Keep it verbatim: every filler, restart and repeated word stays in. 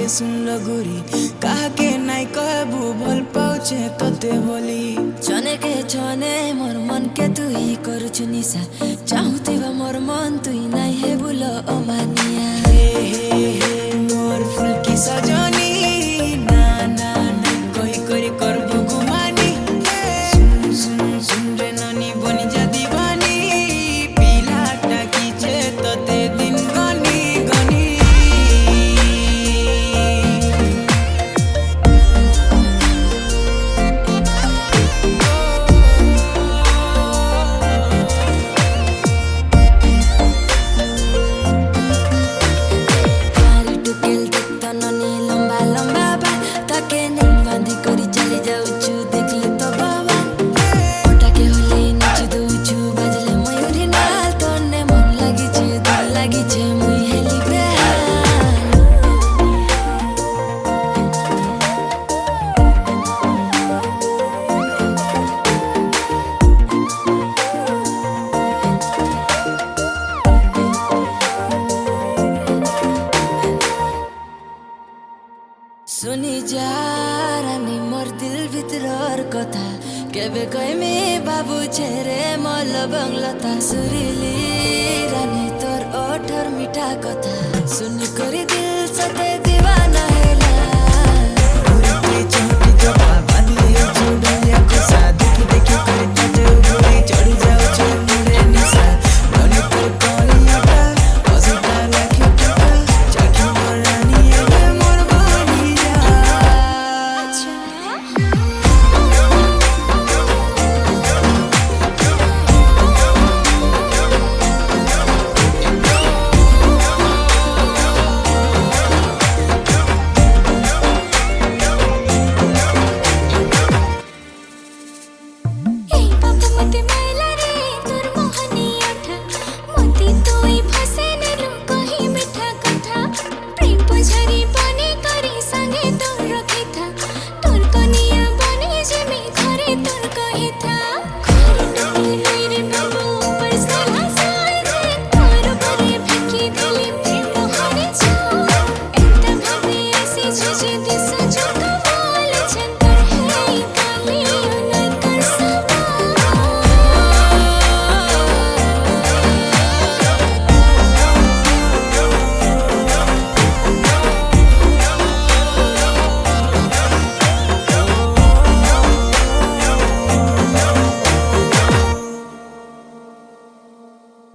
रे सुन गोरी कहा के नाई कहबू भल पाउछे तते बोली छने के छने मोर मन के तुई करुछु निशा चाहुथिबा मोर मन तुई नाई हे बुलो अमानिया हे हे हे मोर फुलकी सजनी ना ना ना कही करी करबू गुमानी सुन सुन सुन रे ननी बनी जा दीवानी पिलाटा कीचे तते दिन गनी गनी सुनी जा रानी मोर दिल भित्रर कथा केबे कहमी बाबू छेरे मल बंगलता सुरीली रानी तोर ओठर मिठा कथा सुनी करी दिल सते